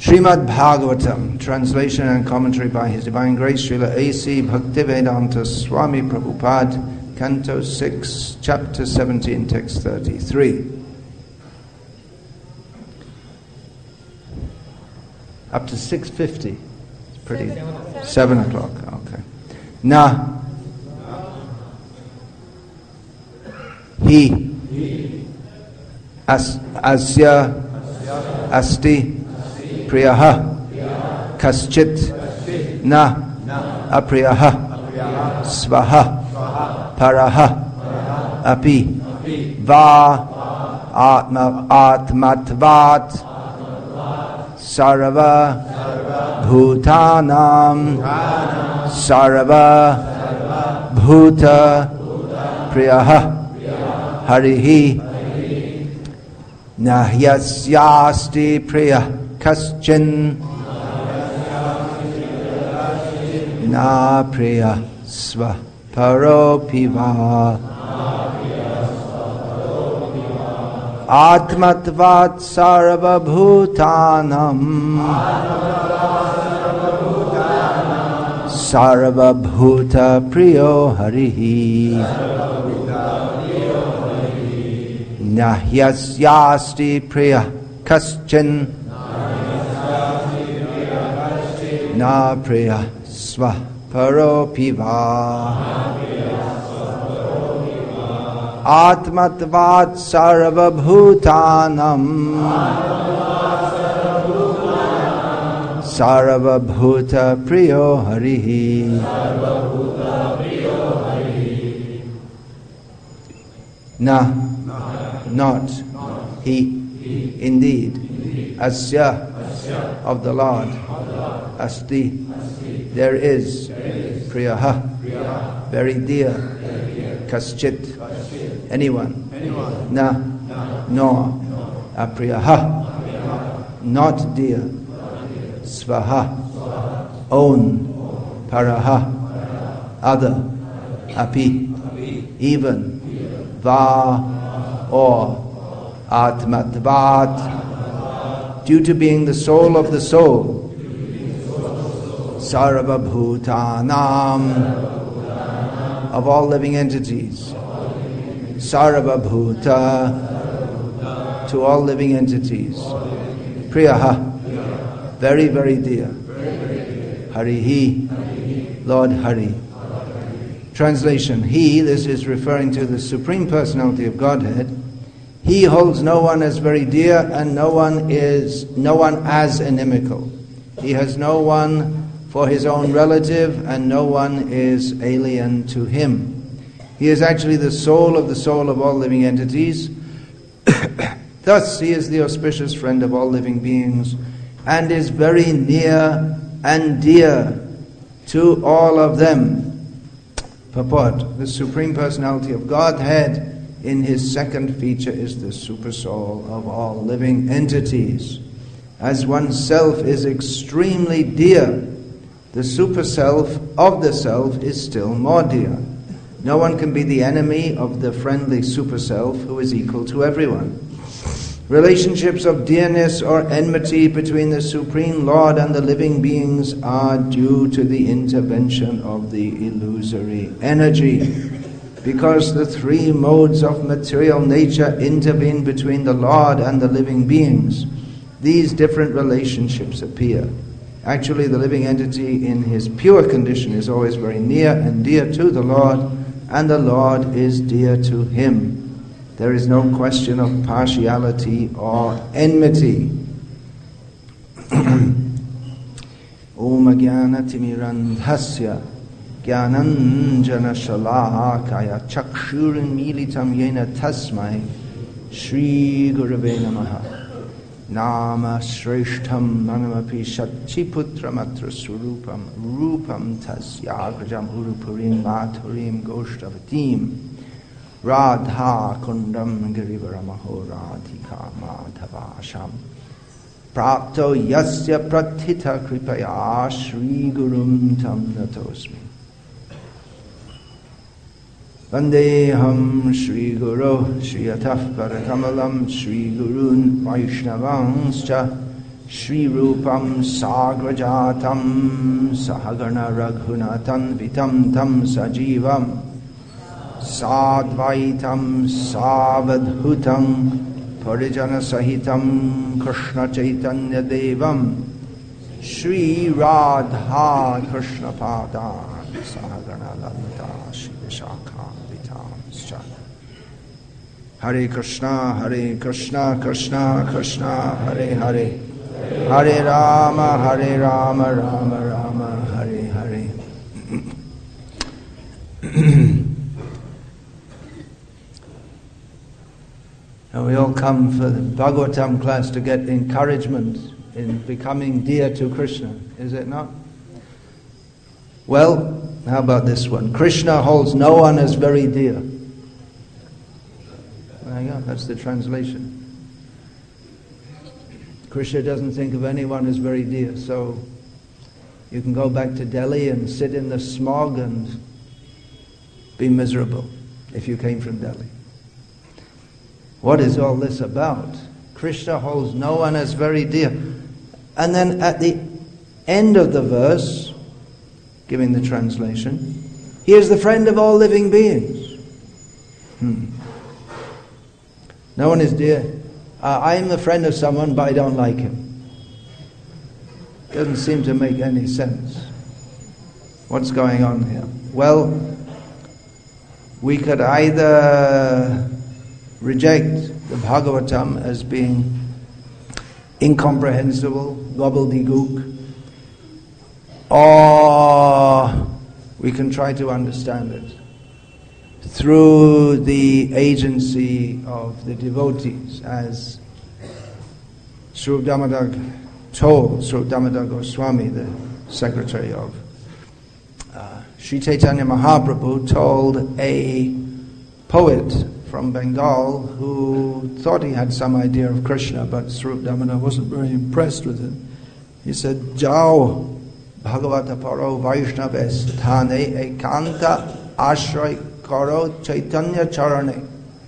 Srimad Bhagavatam, translation and commentary by His Divine Grace Srila A.C. Bhaktivedanta Swami Prabhupada, Canto 6, Chapter 17, Text 33. Up to 6:50. It's pretty. 7 o'clock. Okay. Na. He. Asya. Asti. Priyaha. Kaschit. Na. Apriyaha. Svaha. Paraha. Api. Va. Atmatvat. Sarva Bhutanam Sarva Bhuta Priyaha Harihi Nahyasyasti Priya Kaschin Na Priya Sva Paropiva Atmatvat Sarva Bhutanam Sarva Bhuta Priyo Harihi Nahyasyasti Priya Kaschin Na Priya Sva Paropiva Atmatvat Sarva Bhutanam Sarva Bhuta Priyo Harihi Na, not he, indeed, Asya, of the Lord, Asti, there is, Priyaha, very dear, Kaschit, anyone, na, nor, apriyaha, not dear, svaha, own, paraha, other, api, even, va, or, atmatvat, due to being the soul of the soul, sarva bhutanam, of all living entities, Sarva Bhuta, to all living entities, Priyaha, very, very dear, Harihi, Lord Hari. Translation, He, this is referring to the Supreme Personality of Godhead, He holds no one as very dear and no one as inimical. He has no one for his own relative and no one is alien to Him. He is actually the soul of all living entities. Thus, He is the auspicious friend of all living beings and is very near and dear to all of them. Purport, the Supreme Personality of Godhead in His second feature is the super soul of all living entities. As oneself is extremely dear, the super self of the self is still more dear. No one can be the enemy of the friendly super self who is equal to everyone. Relationships of dearness or enmity between the Supreme Lord and the living beings are due to the intervention of the illusory energy. Because the three modes of material nature intervene between the Lord and the living beings, these different relationships appear. Actually, the living entity in his pure condition is always very near and dear to the Lord, and the Lord is dear to him. There is no question of partiality or enmity. Om Jnana Timirandhasya Jnananjana Shalakaya Chakshurin Militam Yena Tasmai Shri Gurave Namaha Nama Shreshtham Manamapi Shachiputram Atra Surupam Rupam Tasyagrajam Urupurim Maturim Goshtavatim Radha Kundam Girivaramaho Radhika Madhavasham Prapto Yasya Pratita Kripaya Shri Gurum Tam Natosmi Vandeham Shri Guru Shri Ataf Parakamalam Shri Gurun Vaishnavanscha Shri Rupam Sagrajatam Sahagana Raghunatan Vitam Tam Sajivam Sadvaitam Savadhutam Parijana Sahitam Krishna Chaitanya Devam Shri Radha Krishna Pada Sahagana Lalita Shri Vishakha Vitam Scha Hare Krishna Krishna Krishna Hare Hare Hare Rama Rama Rama Hare Hare. And we all come for the Bhagavatam class to get encouragement in becoming dear to Krishna, is it not? Well, how about this one? Krishna holds no one as very dear. There you go, that's the translation. Krishna doesn't think of anyone as very dear, so you can go back to Delhi and sit in the smog and be miserable if you came from Delhi. What is all this about? Krishna holds no one as very dear. And then at the end of the verse, giving the translation, he is the friend of all living beings. No one is dear. I am the friend of someone, but I don't like him. Doesn't seem to make any sense. What's going on here? Well, we could either reject the Bhagavatam as being incomprehensible, gobbledygook, or we can try to understand it through the agency of the devotees, as Sri Damodar told, Sri Damodar Goswami, the secretary of Sri Chaitanya Mahaprabhu, told a poet from Bengal who thought he had some idea of Krishna, but Sri Damodar wasn't very impressed with him. He said, "Jao Bhagavata Paro Vaishnaves Thane Ekanta Ashray Karo Chaitanya Charane."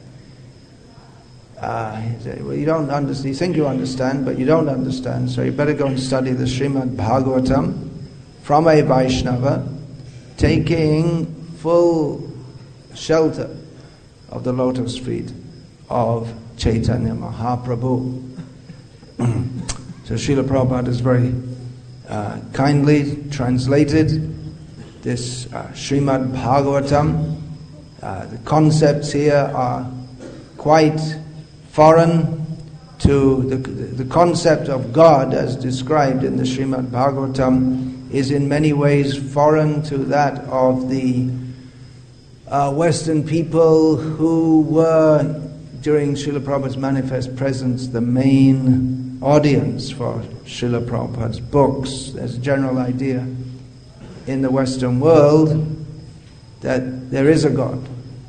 He said, well, you don't understand. You think you understand, but you don't understand. So you better go and study the Srimad Bhagavatam from a Vaishnava, taking full shelter of the lotus feet of Chaitanya Mahaprabhu. So Srila Prabhupada has very kindly translated this Srimad Bhagavatam. The concepts here are quite foreign to the concept of God as described in the Srimad Bhagavatam is in many ways foreign to that of the Western people who were, during Srila Prabhupada's manifest presence, the main audience for Srila Prabhupada's books. There's a general idea in the Western world that there is a God.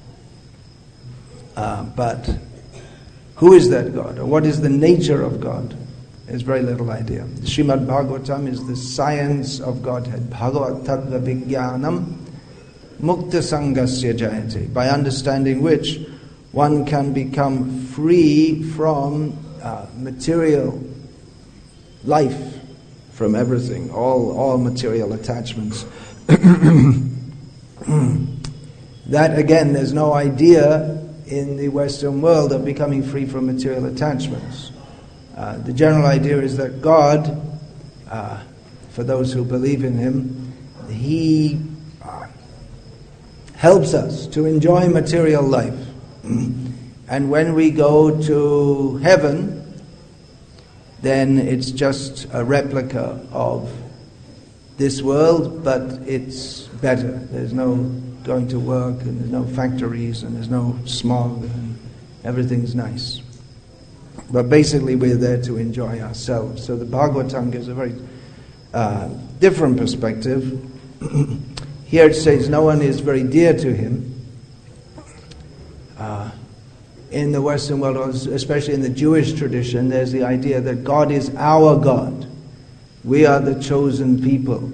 But who is that God? Or what is the nature of God? There's very little idea. The Srimad Bhagavatam is the science of Godhead. Bhagavat Tattva Vijnanam Mukta Sangasya Jayate, by understanding which one can become free from material life, from everything, all material attachments. That again, there's no idea in the Western world of becoming free from material attachments. The general idea is that God, for those who believe in Him, He helps us to enjoy material life. And when we go to heaven, then it's just a replica of this world, but it's better. There's no going to work, and there's no factories, and there's no smog, and everything's nice. But basically we're there to enjoy ourselves. So the Bhagavatam gives a very different perspective. Here it says no one is very dear to him. In the Western world, especially in the Jewish tradition, there's the idea that God is our God. We are the chosen people.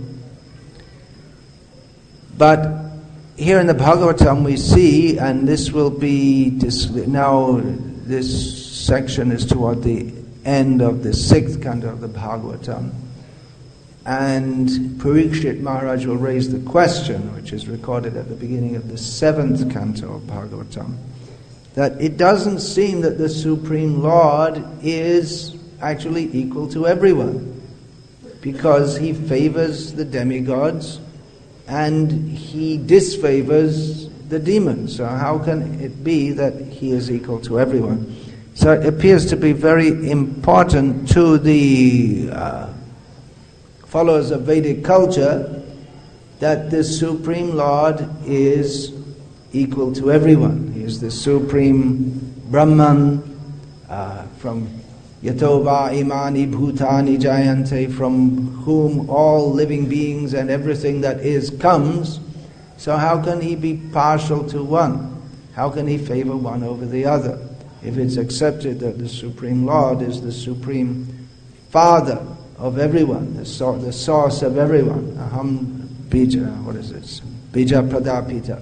But here in the Bhagavatam we see, and this will be now this section is toward the end of the 6th canto of the Bhagavatam. And Parikshit Maharaj will raise the question, which is recorded at the beginning of the 7th canto of Bhagavatam, that it doesn't seem that the Supreme Lord is actually equal to everyone, because he favors the demigods and he disfavors the demons. So how can it be that he is equal to everyone? So it appears to be very important to the followers of Vedic culture that the Supreme Lord is equal to everyone. He is the Supreme Brahman, from Yatova imani bhutani jayante, from whom all living beings and everything that is comes. So how can he be partial to one? How can he favor one over the other? If it's accepted that the Supreme Lord is the Supreme Father of everyone, the source of everyone, aham bija, what is this? Bija pradapita.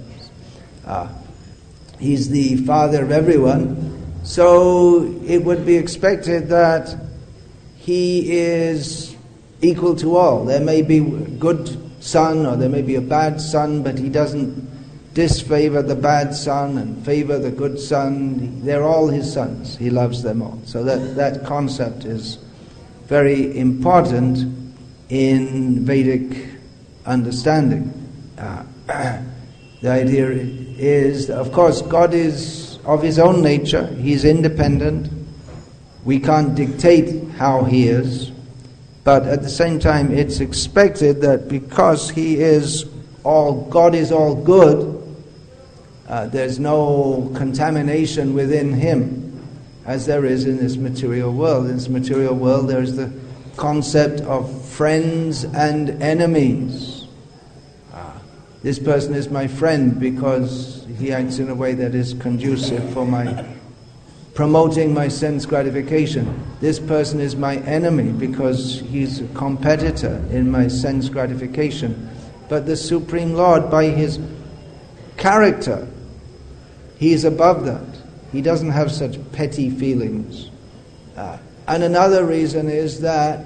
He's the Father of everyone. So it would be expected that he is equal to all. There may be a good son or there may be a bad son, but he doesn't disfavor the bad son and favor the good son. They're all his sons. He loves them all. So that concept is very important in Vedic understanding. The idea is, of course, God is of his own nature. He's independent. We can't dictate how he is. But at the same time, it's expected that because he is all, God is all good, there's no contamination within him, as there is in this material world. In this material world, there's the concept of friends and enemies. This person is my friend because he acts in a way that is conducive for my promoting my sense gratification. This person is my enemy because he's a competitor in my sense gratification. But the Supreme Lord, by his character, he is above that. He doesn't have such petty feelings. And another reason is that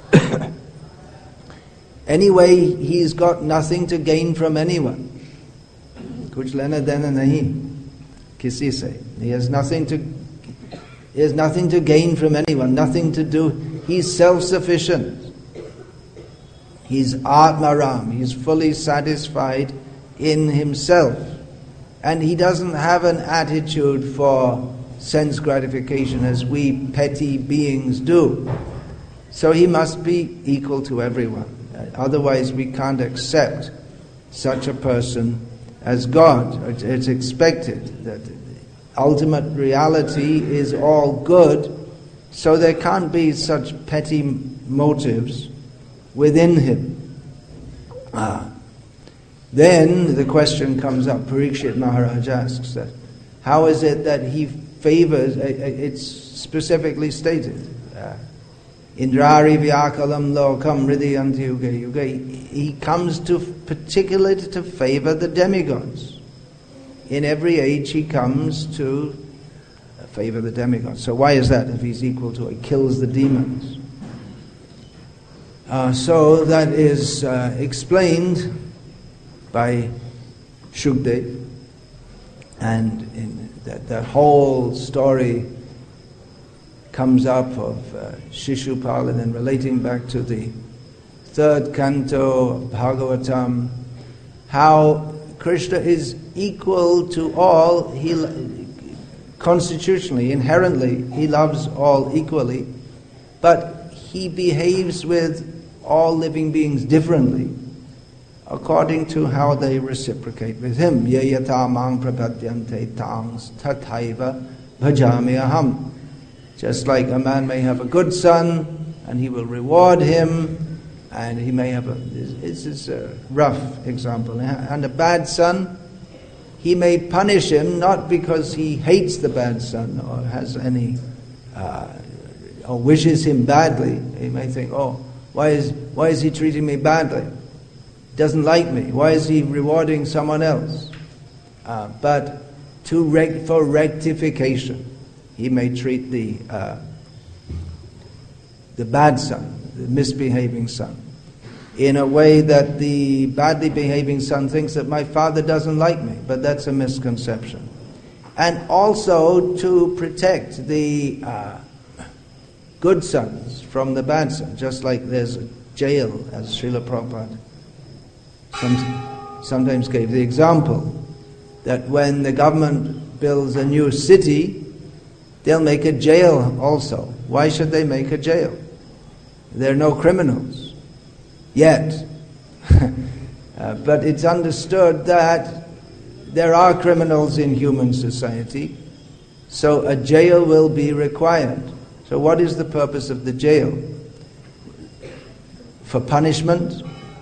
anyway, he's got nothing to gain from anyone. Kuch lena dena nahi kisi se. He has nothing to gain from anyone, nothing to do. He's self-sufficient. He's Atmaram. He's fully satisfied in himself. And he doesn't have an attitude for sense gratification as we petty beings do. So he must be equal to everyone. Otherwise we can't accept such a person as God. It's expected that ultimate reality is all good, so there can't be such petty motives within him. Then the question comes up, Parikshit Maharaj asks that, how is it that he favors, it's specifically stated, Indrari vyakalam lokam hridayanti yuga yuga. He comes to particularly to favor the demigods. In every age he comes to favor the demigods. So why is that if he's equal to it? He kills the demons. So that is explained by Shukdev. And in that whole story comes up of Shishupal, and then relating back to the 3rd canto of Bhagavatam, how Krishna is equal to all. He constitutionally, inherently, he loves all equally, but he behaves with all living beings differently according to how they reciprocate with him. Yayata mang prapadyante tangs tathaiva bhajami aham. Just like a man may have a good son, and he will reward him, and he may have this is a rough example, and a bad son, he may punish him not because he hates the bad son or has any or wishes him badly. He may think, oh, why is he treating me badly? Doesn't like me. Why is he rewarding someone else? But for rectification, he may treat the the bad son, the misbehaving son, in a way that the badly behaving son thinks that my father doesn't like me, but that's a misconception. And also to protect the good sons from the bad sons, just like there's a jail, as Srila Prabhupada sometimes gave the example, that when the government builds a new city, they'll make a jail also. Why should they make a jail? There are no criminals yet. But it's understood that there are criminals in human society, so a jail will be required. So what is the purpose of the jail? For punishment?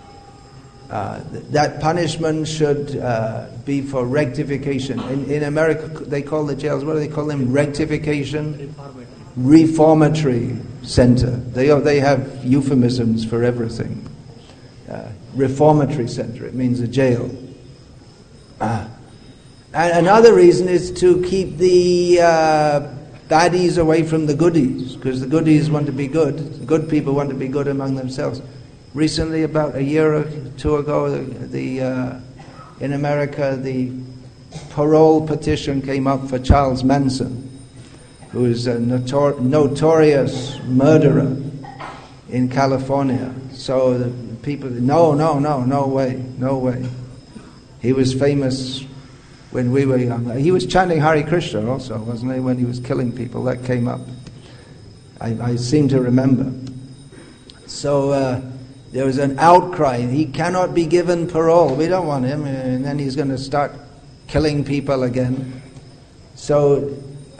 That punishment should be for rectification. In America, they call the jails, what do they call them? Rectification? Reformatory center. They have euphemisms for everything. Reformatory center, it means a jail. And another reason is to keep the baddies away from the goodies, because the goodies want to be good. The good people want to be good among themselves. Recently, about a year or two ago, in America, the parole petition came up for Charles Manson, who is a notorious murderer in California. So the people, no way. He was famous when we were young. He was chanting Hare Krishna also, wasn't he, when he was killing people? That came up. I seem to remember. So there was an outcry. He cannot be given parole. We don't want him. And then he's going to start killing people again. So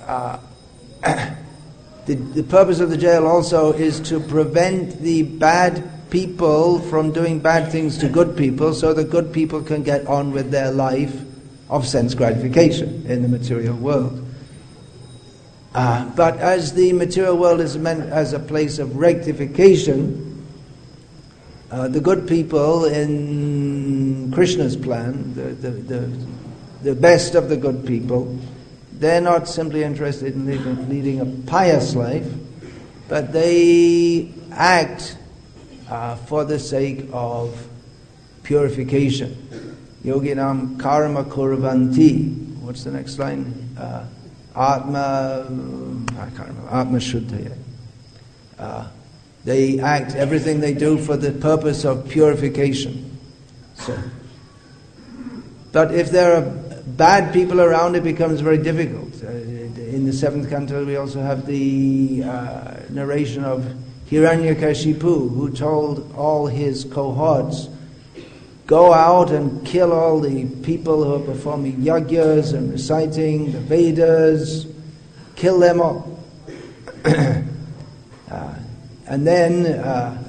the purpose of the jail also is to prevent the bad people from doing bad things to good people, so the good people can get on with their life of sense gratification in the material world. But as the material world is meant as a place of rectification, the good people in Krishna's plan, the best of the good people, they're not simply interested in leading a pious life, but they act for the sake of purification. Yoginam karma kurvanti. What's the next line? Atma Shuddhaya. They act, everything they do for the purpose of purification. So, but if there are bad people around, it becomes very difficult. In the 7th canto, we also have the narration of Hiranyakashipu, who told all his cohorts, go out and kill all the people who are performing yajnas and reciting the Vedas, kill them all. And then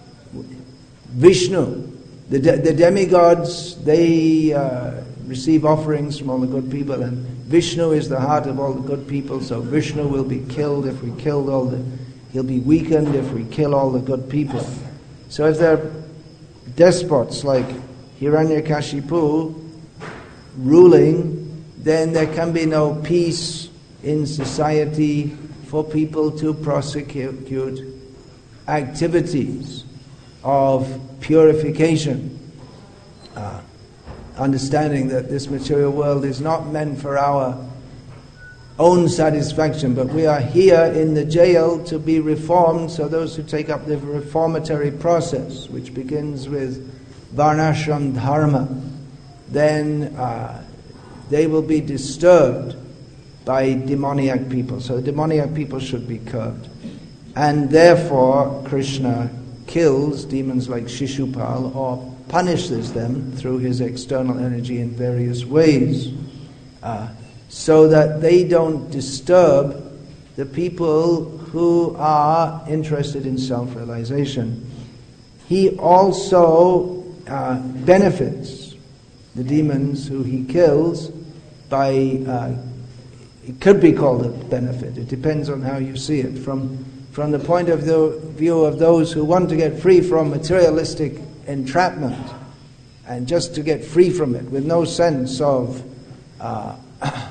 Vishnu, the demigods, they receive offerings from all the good people, and Vishnu is the heart of all the good people, so Vishnu will be killed if we killed all the... He'll be weakened if we kill all the good people. So if there are despots like Hiranyakashipu ruling, then there can be no peace in society for people to prosecute activities of purification. Understanding that this material world is not meant for our own satisfaction, but we are here in the jail to be reformed, so those who take up the reformatory process, which begins with Varnashram Dharma, then they will be disturbed by demoniac people. So the demoniac people should be curbed. And therefore Krishna kills demons like Shishupal or punishes them through his external energy in various ways, so that they don't disturb the people who are interested in self-realization. He also benefits the demons who he kills by, it could be called a benefit, it depends on how you see it. From the point of view of those who want to get free from materialistic entrapment, and just to get free from it with no sense of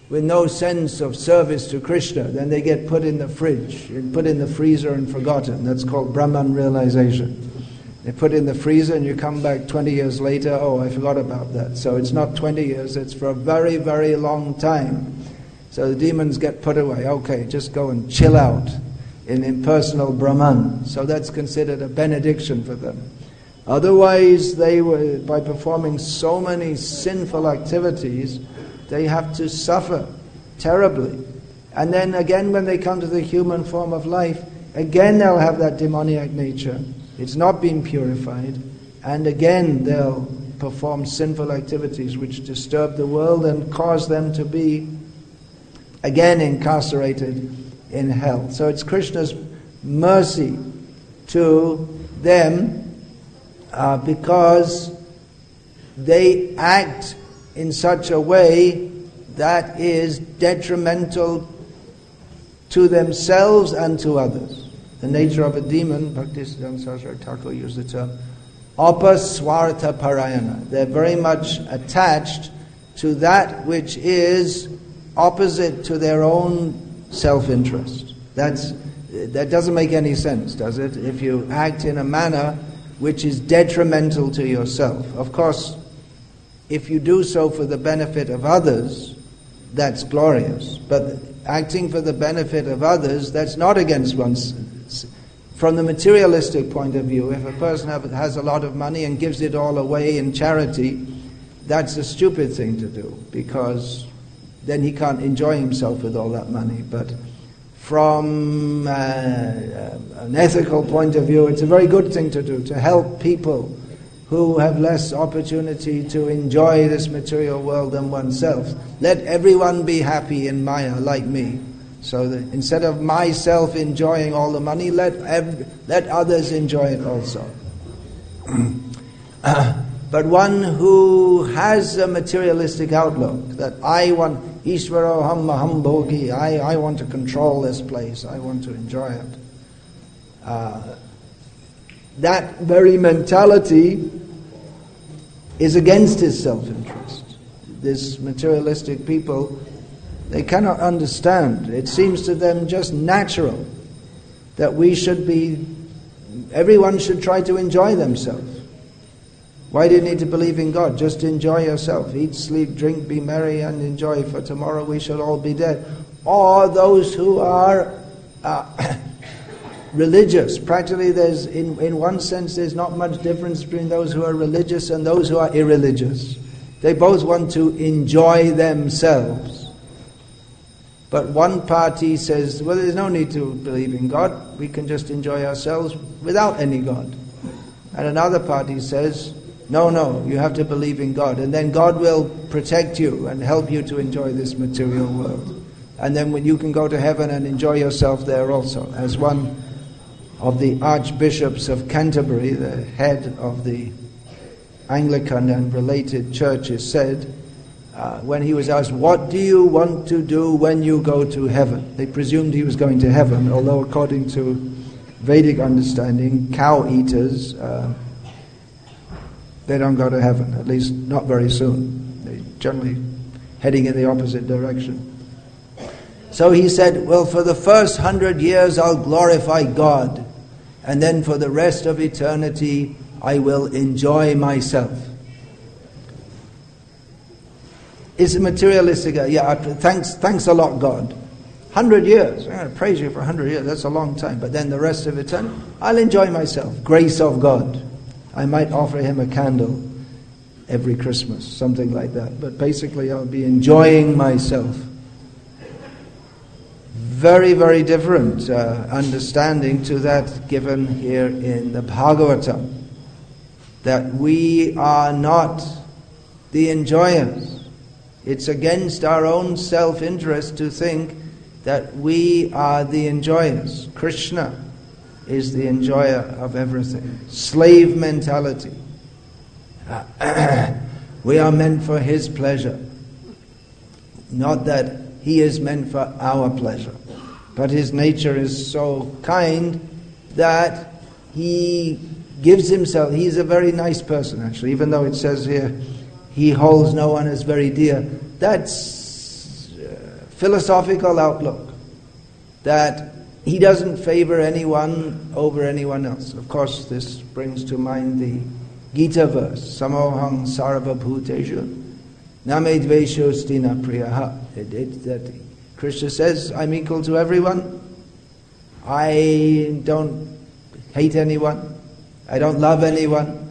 with no sense of service to Krishna, then they get put in the fridge, put in the freezer and forgotten. That's called Brahman realization. They put in the freezer and you come back 20 years later, oh, I forgot about that. So it's not 20 years, it's for a very, very long time. So the demons get put away. Okay, just go and chill out in impersonal Brahman. So that's considered a benediction for them. Otherwise, they were, by performing so many sinful activities, they have to suffer terribly. And then again, when they come to the human form of life, again they'll have that demoniac nature. It's not been purified. And again they'll perform sinful activities which disturb the world and cause them to be again incarcerated in hell. So it's Krishna's mercy to them because they act in such a way that is detrimental to themselves and to others. The nature of a demon, Bhaktisiddhanta Saraswati Thakur used the term, apaswartha parayana. They're very much attached to that which is opposite to their own self-interest. That doesn't make any sense, does it? If you act in a manner which is detrimental to yourself. Of course, if you do so for the benefit of others, that's glorious. But acting for the benefit of others, that's not against one's... From the materialistic point of view, if a person has a lot of money and gives it all away in charity, that's a stupid thing to do, because then he can't enjoy himself with all that money. But from an ethical point of view, it's a very good thing to do, to help people who have less opportunity to enjoy this material world than oneself. Let everyone be happy in Maya like me. So that instead of myself enjoying all the money, let others enjoy it also. But one who has a materialistic outlook, that I want, Ishvaroham Maham Bhogi, I want to control this place, I want to enjoy it. That very mentality is against his self-interest. This materialistic people, they cannot understand. It seems to them just natural that everyone should try to enjoy themselves. Why do you need to believe in God? Just enjoy yourself. Eat, sleep, drink, be merry and enjoy, for tomorrow we shall all be dead. Or those who are religious. Practically in one sense there's not much difference between those who are religious and those who are irreligious. They both want to enjoy themselves. But one party says, well, there's no need to believe in God, we can just enjoy ourselves without any God. And another party says, no, you have to believe in God, and then God will protect you and help you to enjoy this material world. And then when you can go to heaven and enjoy yourself there also. As one of the archbishops of Canterbury, the head of the Anglican and related churches, said, when he was asked, what do you want to do when you go to heaven? They presumed he was going to heaven, although according to Vedic understanding, cow eaters, they don't go to heaven, at least not very soon. They're generally heading in the opposite direction. So he said, well, for the first 100 years I'll glorify God, and then for the rest of eternity I will enjoy myself. Is it materialistic? Yeah, thanks a lot, God. 100 years, I'm going to praise you for 100 years, that's a long time. But then the rest of eternity, I'll enjoy myself. Grace of God. I might offer him a candle every Christmas, something like that. But basically I'll be enjoying myself. Very, very different understanding to that given here in the Bhagavatam. That we are not the enjoyers. It's against our own self-interest to think that we are the enjoyers. Krishna is the enjoyer of everything. Slave mentality. We are meant for his pleasure. Not that he is meant for our pleasure. But his nature is so kind that he gives himself. He's a very nice person, actually, even though it says here, he holds no one as very dear. That's philosophical outlook that he doesn't favor anyone over anyone else. Of course, this brings to mind the Gita verse, Samoham sarva bhuteshu name dveshosti na priyaha. That Krishna says, I'm equal to everyone. I don't hate anyone. I don't love anyone.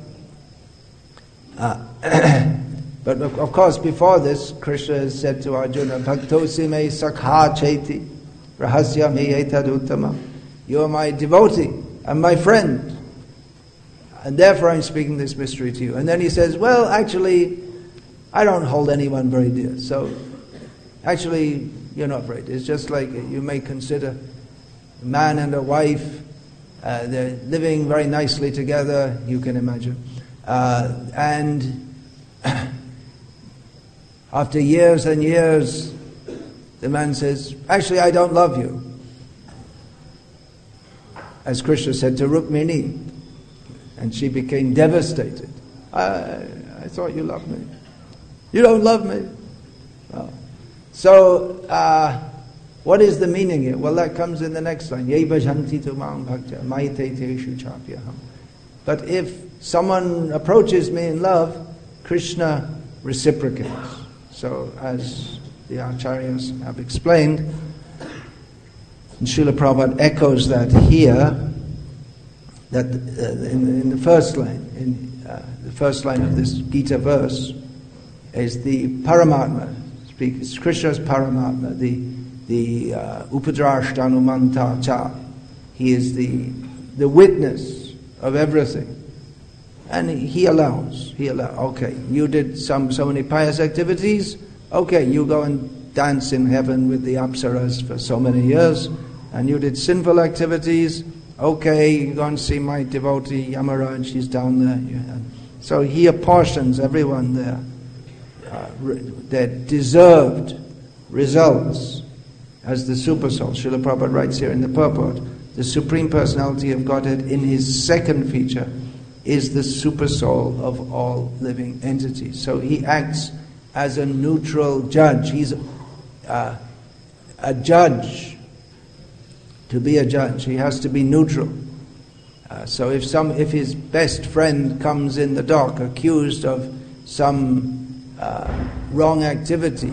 But of course, before this, Krishna has said to Arjuna, Bhaktosi me sakha cheti rahasya me etad uttama. You are my devotee and my friend, and therefore I'm speaking this mystery to you. And then he says, well, actually, I don't hold anyone very dear. So, actually, you're not very dear. It's just like you may consider a man and a wife, they're living very nicely together, you can imagine. And after years and years, the man says, actually, I don't love you. As Krishna said to Rukmini, and she became devastated. I thought you loved me. You don't love me. Oh. So, what is the meaning here? Well, that comes in the next line. Ye bhajanti tu mam bhaktya maite teshu chapyaham. But if someone approaches me in love, Krishna reciprocates. So, as the Acharyas have explained, and Srila Prabhupada echoes that here, that in the first line, the first line of this Gita verse, is the Paramatma. It's Krishna's Paramatma, the Upadrashtanumanta cha. He is the witness of everything. And he allows. Okay, you did so many pious activities. Okay, you go and dance in heaven with the Apsaras for so many years. And you did sinful activities. Okay, you go and see my devotee Yamaraj, she's down there. So he apportions everyone their deserved results as the Super Soul. Srila Prabhupada writes here in the purport, the Supreme Personality of Godhead in his second feature is the Super Soul of all living entities. So he acts as a neutral judge. He's a judge. To be a judge, he has to be neutral. So if his best friend comes in the dock accused of some wrong activity,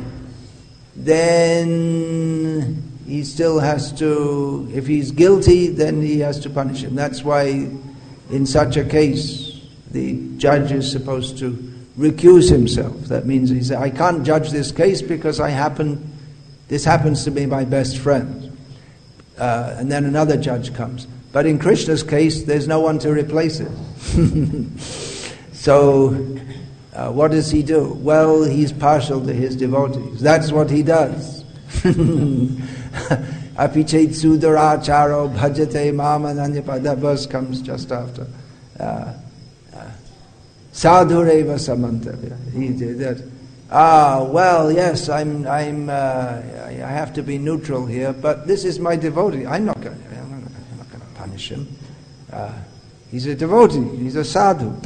then he still has to, if he's guilty, then he has to punish him. That's why in such a case the judge is supposed to recuse himself. That means he says, I can't judge this case because this happens to be my best friend. And then another judge comes. But in Krishna's case, there's no one to replace it. So, what does he do? Well, he's partial to his devotees. That's what he does. Apichet sudaracharo bhajate mamananyapa. That verse comes just after. Sadhureva samantavya. He did that. Well, yes, I have to be neutral here, but this is my devotee. I'm not going to punish him. He's a devotee. He's a sadhu.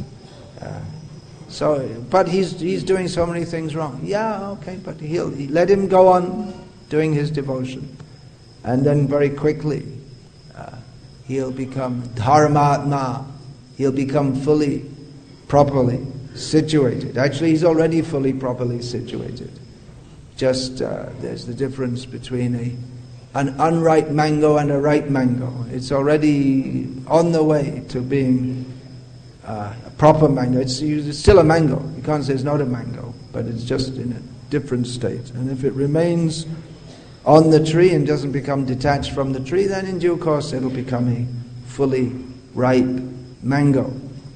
But he's doing so many things wrong. Yeah, okay, but he'll let him go on doing his devotion, and then very quickly he'll become dharmatma. He'll become fully, properly situated. Actually, he's already fully, properly situated. Just there's the difference between an unripe mango and a ripe mango. It's already on the way to being a proper mango. It's still a mango. You can't say it's not a mango, but it's just in a different state. And if it remains on the tree and doesn't become detached from the tree, then in due course it'll become a fully ripe mango.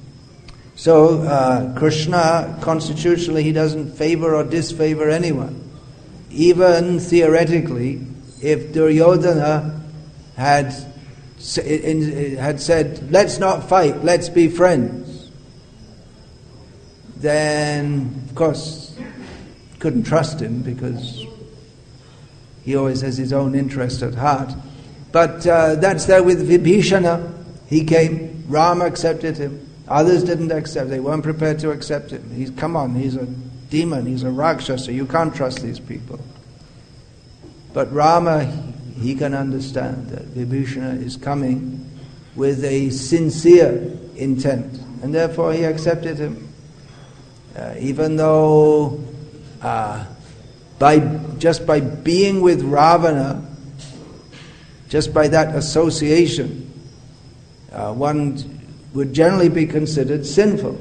So Krishna, constitutionally, he doesn't favor or disfavor anyone. Even theoretically, if Duryodhana had said, let's not fight, let's be friends, then, of course, couldn't trust him because he always has his own interest at heart. But that's there with Vibhishana. He came, Rama accepted him. Others didn't accept. They weren't prepared to accept him. He's a demon. He's a Rakshasa. You can't trust these people. But Rama, he can understand that Vibhishana is coming with a sincere intent, and therefore he accepted him. Even though by being with Ravana, just by that association, one would generally be considered sinful.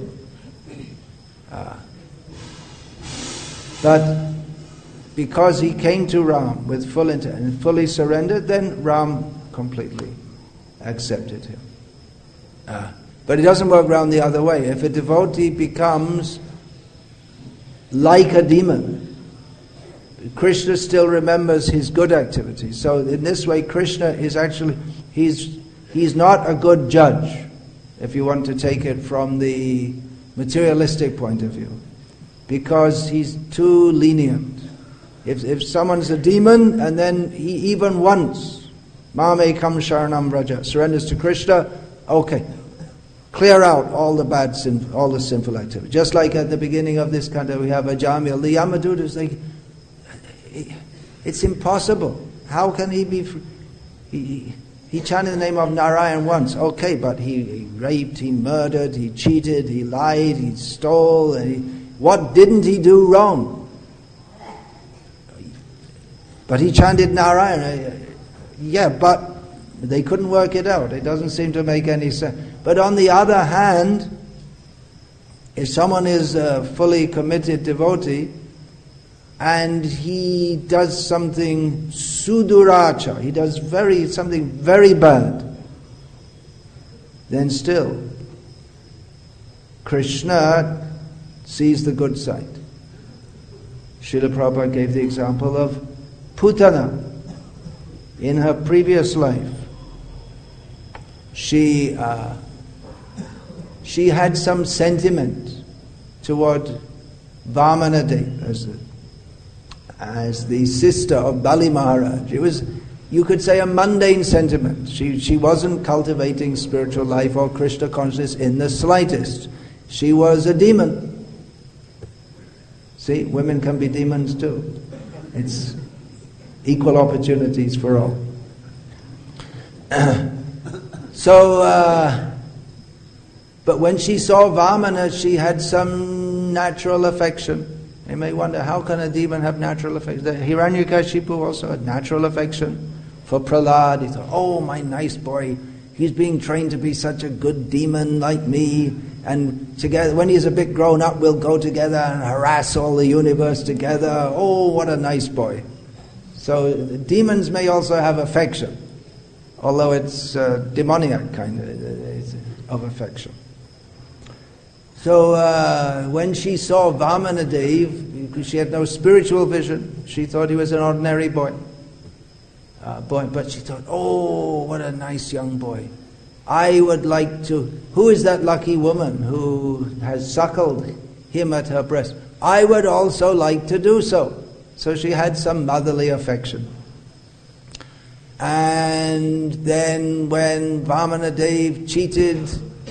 But because he came to Ram with full intent and fully surrendered, then Ram completely accepted him. But it doesn't work round the other way. If a devotee becomes like a demon, Krishna still remembers his good activities. So in this way, Krishna is actually, he's not a good judge, if you want to take it from the materialistic point of view, because he's too lenient. If someone's a demon and then he even once, Mame Kam Sharanam Vraja, surrenders to Krishna, okay, clear out all the bad sin, all the sinful activity. Just like at the beginning of this kanda, we have Ajamil. The Yamadutas, it's impossible. How can he be free? He chanted the name of Narayan once, okay, but he raped, he murdered, he cheated, he lied, he stole. What didn't he do wrong? But he chanted Narayan. Yeah, but they couldn't work it out. It doesn't seem to make any sense. But on the other hand, if someone is a fully committed devotee and he does something suduracha, he does something very bad, then still Krishna sees the good side. Srila Prabhupada gave the example of Putana. In her previous life, she had some sentiment toward Vamanadev as the sister of Bali Maharaj. It was, you could say, a mundane sentiment. She wasn't cultivating spiritual life or Krishna consciousness in the slightest. She was a demon. See, women can be demons too. It's equal opportunities for all. But when she saw Vamana, she had some natural affection. You may wonder, how can a demon have natural affection? Hiranyakashipu also had natural affection for Prahlad. He thought, oh, my nice boy, he's being trained to be such a good demon like me, and together, when he's a bit grown up, we'll go together and harass all the universe together. Oh, what a nice boy. So demons may also have affection, although it's demoniac kind of affection. So when she saw Vamanadev, because she had no spiritual vision, she thought he was an ordinary boy. But she thought, oh, what a nice young boy. I would like to... Who is that lucky woman who has suckled him at her breast? I would also like to do so. So she had some motherly affection. And then when Vamanadev cheated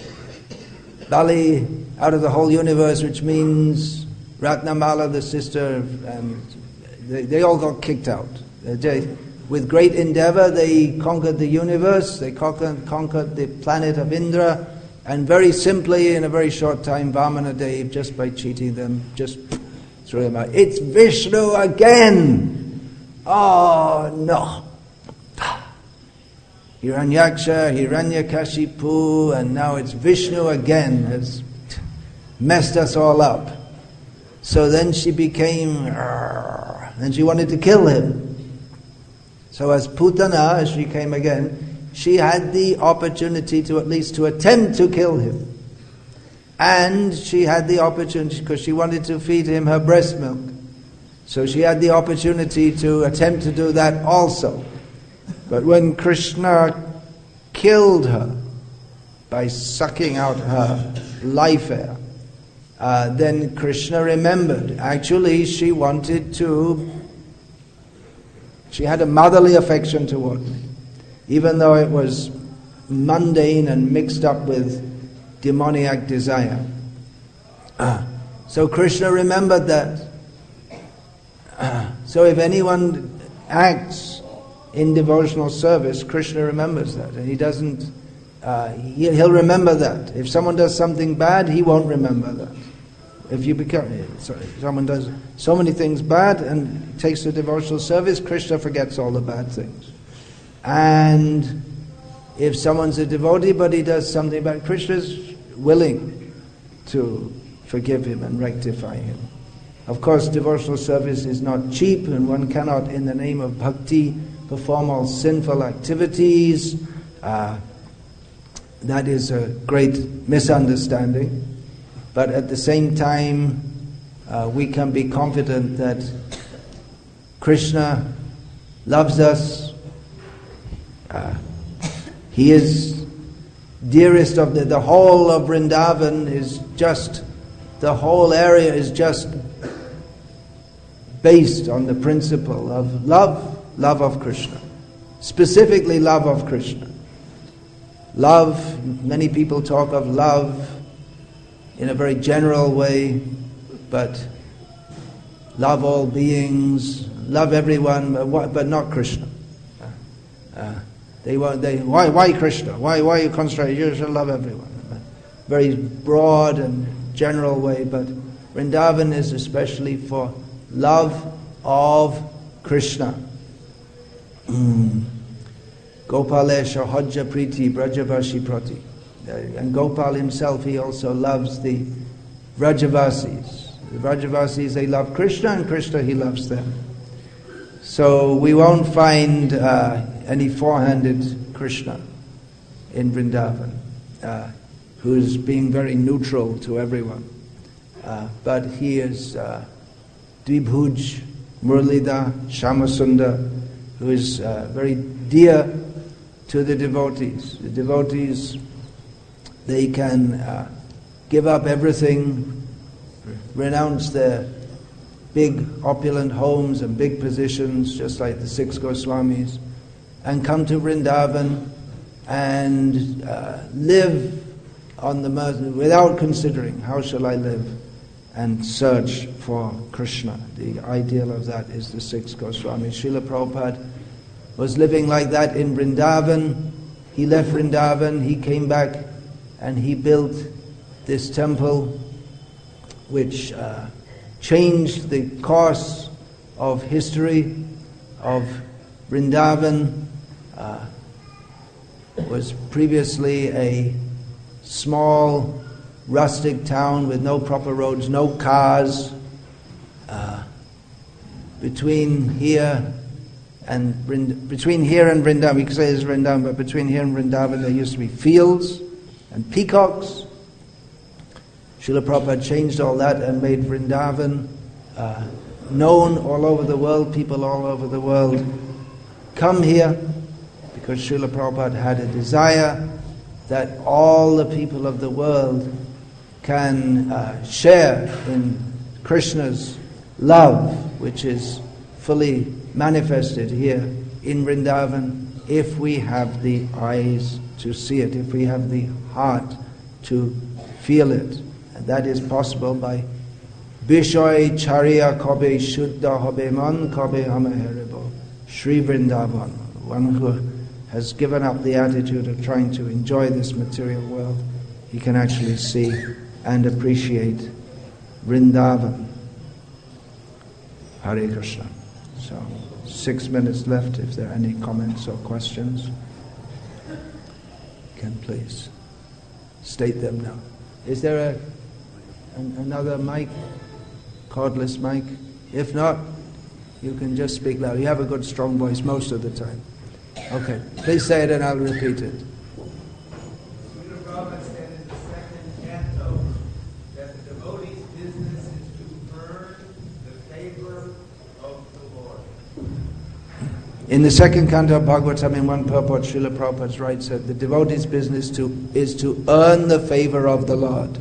Bali out of the whole universe, which means Ratnamala, the sister, they all got kicked out. With great endeavor, they conquered the universe, they conquered the planet of Indra, and very simply, in a very short time, Vamanadev, just by cheating them, just threw him out. It's Vishnu again! Oh, no. Hiranyaksha, Hiranyakashipu, and now it's Vishnu again, has messed us all up. So then she became, and she wanted to kill him. So as Putana, as she came again, she had the opportunity to at least to attempt to kill him. And she had the opportunity, because she wanted to feed him her breast milk. So she had the opportunity to attempt to do that also. But when Krishna killed her by sucking out her life air, then Krishna remembered. Actually, she had a motherly affection toward me, even though it was mundane and mixed up with demoniac desire. So Krishna remembered that. So if anyone acts in devotional service, Krishna remembers that, and he doesn't. He'll remember that. If someone does something bad, he won't remember that. If someone does so many things bad and takes to devotional service, Krishna forgets all the bad things. And if someone's a devotee but he does something bad, Krishna's willing to forgive him and rectify him. Of course, devotional service is not cheap, and one cannot, in the name of bhakti, perform all sinful activities. That is a great misunderstanding. But at the same time, we can be confident that Krishna loves us. He is dearest of the whole of Vrindavan is just, the whole area is just based on the principle of love of Krishna. Specifically love of Krishna. Love, many people talk of love in a very general way, but love all beings, love everyone, but not Krishna. Why Krishna? Why you concentrate? You should love everyone. Very broad and general way, but Vrindavan is especially for love of Krishna. Gopalesha Hajja Priti Brajavashi Prati. And Gopal himself, he also loves the Vrajavasis. The Vrajavasis, they love Krishna, and Krishna, he loves them. So we won't find any four-handed Krishna in Vrindavan, who's being very neutral to everyone. But he is Dvibhuj, Murlida, Shamasunda, who is very dear to the devotees. The devotees, they can give up everything, renounce their big opulent homes and big positions, just like the 6 Goswamis, and come to Vrindavan and live on the mercy without considering, how shall I live, and search for Krishna. The ideal of that is the 6 Goswamis. Srila Prabhupada was living like that in Vrindavan. He left Vrindavan, he came back, and he built this temple which changed the course of history of Vrindavan. Was previously a small rustic town with no proper roads, no cars. Between here and Vrindavan, we could say it's Vrindavan, but between here and Vrindavan there used to be fields and peacocks. Srila Prabhupada changed all that and made Vrindavan known all over the world. People all over the world come here because Srila Prabhupada had a desire that all the people of the world can share in Krishna's love, which is fully manifested here in Vrindavan, if we have the eyes to see it, if we have the heart to feel it. And that is possible by Bishoy Charya Kobe Shuddha Hobe Man Kobe Hamaheribo Sri Vrindavan. One who has given up the attitude of trying to enjoy this material world, he can actually see and appreciate Vrindavan. Hare Krishna. So, 6 minutes left. If there are any comments or questions, you can please state them now. Is there another mic, cordless mic? If not, you can just speak loud. You have a good strong voice most of the time. Okay, please say it and I'll repeat it. Srila Prabhupada said in the second canto that the devotee's business is to earn the favor of the Lord. In the second canto of Bhagavatam, in one purport, Srila Prabhupada's right said, the devotee's business is to earn the favor of the Lord.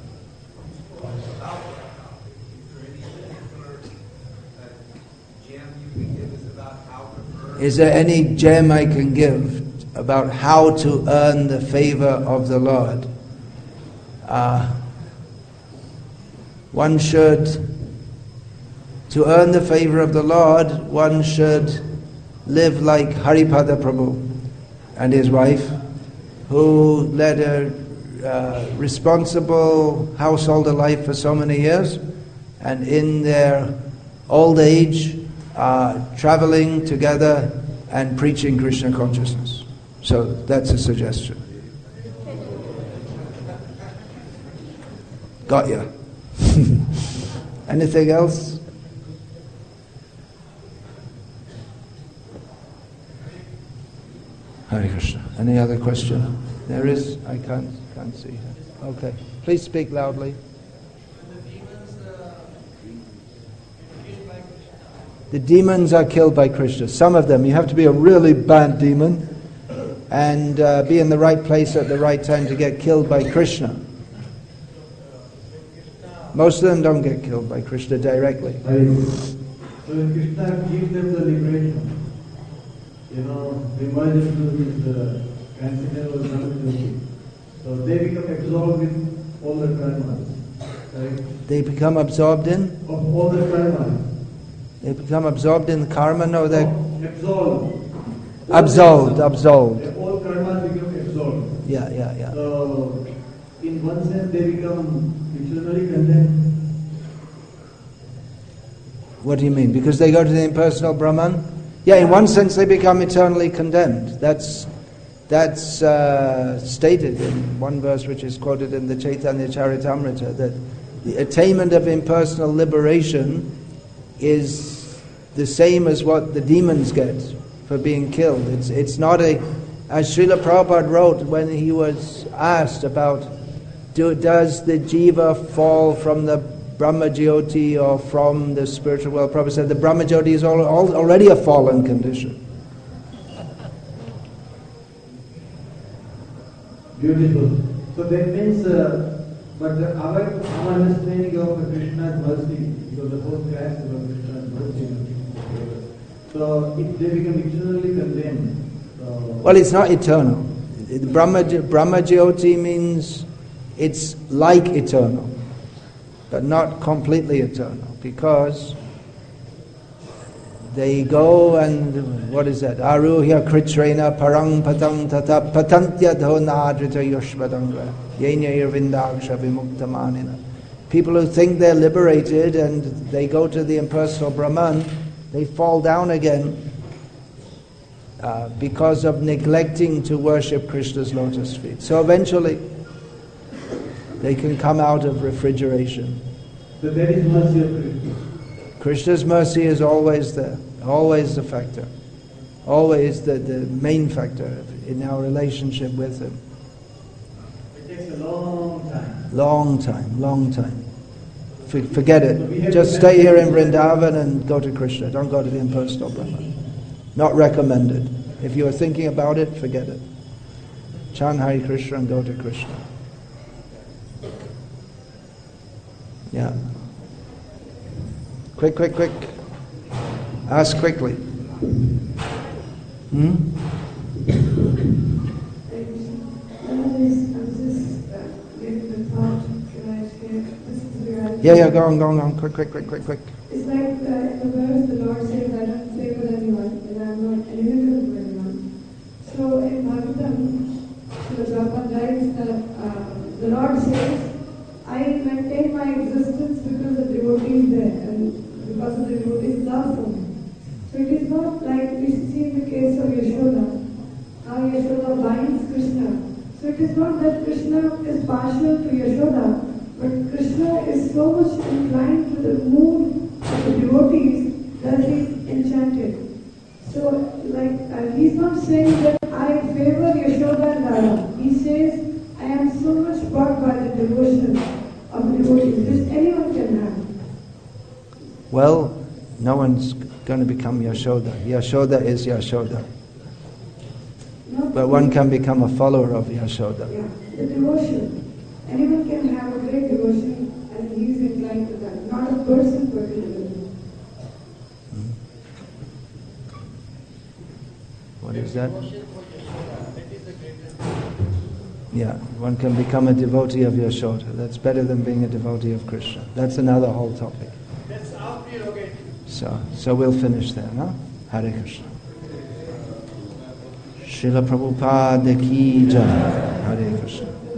Is there any gem I can give about how to earn the favor of the Lord? To earn the favor of the Lord, one should live like Haripada Prabhu and his wife, who led a responsible householder life for so many years, and in their old age traveling together and preaching Krishna consciousness. So that's a suggestion. Got ya. Anything else? Hare Krishna. Any other question? There is. I can't see her. Okay. Please speak loudly. The demons are killed by Krishna. Some of them. You have to be a really bad demon and be in the right place at the right time to get killed by Krishna. Most of them don't get killed by Krishna directly. So when Krishna gives them the liberation, reminds them to this transcendental Brahma-jyoti. So they become absorbed with all the karmas. Right? They become absorbed in? Of all the karmas. They become absorbed in karma? No, they're... Absolved. Absolved. All karmas become absorbed. Yeah. So, in one sense, they become eternally condemned. What do you mean? Because they go to the impersonal Brahman? Yeah, in one sense they become eternally condemned. That's stated in one verse which is quoted in the Chaitanya Charitamrita, that the attainment of impersonal liberation is the same as what the demons get for being killed. It's not as Srila Prabhupada wrote when he was asked about, does the jiva fall from the Brahma-jyoti or from the spiritual world? Prabhupada said the Brahma-jyoti is already a fallen condition. Beautiful. So that means, but our understanding of Krishna's mercy, because the whole class is about Krishna's mercy. So if they become eternally condemned. Well, it's not eternal. Brahma-jyoti means it's like eternal, but not completely eternal, because they go and, what is that? Aruhya kritrena parang patang tata patantya dhonadrita yoshvadanga yenya irvindaksha vimuktamanina. People who think they're liberated and they go to the impersonal Brahman, they fall down again because of neglecting to worship Krishna's lotus feet. So eventually they can come out of refrigeration. So that is mercy of Krishna. Krishna's mercy is always there, always the factor, always the main factor in our relationship with Him. It takes a long time. Long time. Forget it. Just stay here in Vrindavan and go to Krishna. Don't go to the impersonal Brahman. Not recommended. If you are thinking about it, forget it. Chant Hare Krishna and go to Krishna. Yeah. Quick. Ask quickly. Yeah, go on. Quick. It's like in the verse, the Lord says, I don't favor anyone, and I'm not envious of anyone. So in Bhagavatam, the Prabhupada writes that the Lord says, I maintain my existence because the devotee is there, and because of the devotee's love for me. So it is not like we see in the case of Yashoda, how Yashoda binds Krishna. So it is not that Krishna is partial to Yashoda, but Krishna is so much inclined to the mood of the devotees that he is enchanted. So, he's not saying that I favor Yashoda and Radha. He says, I am so much brought by the devotion of the devotees, which anyone can have. Well, no one's going to become Yashoda. Yashoda is Yashoda. But one can become a follower of Yashoda. Yeah, the devotion. Anyone can have a great devotion and he is inclined to that, not a person particularly. What is that? Yeah, one can become a devotee of Yashoda. That's better than being a devotee of Krishna. That's another whole topic. That's our prerogative. So we'll finish there, no? Hare Krishna. Srila Prabhupada ki jai. Hare Krishna.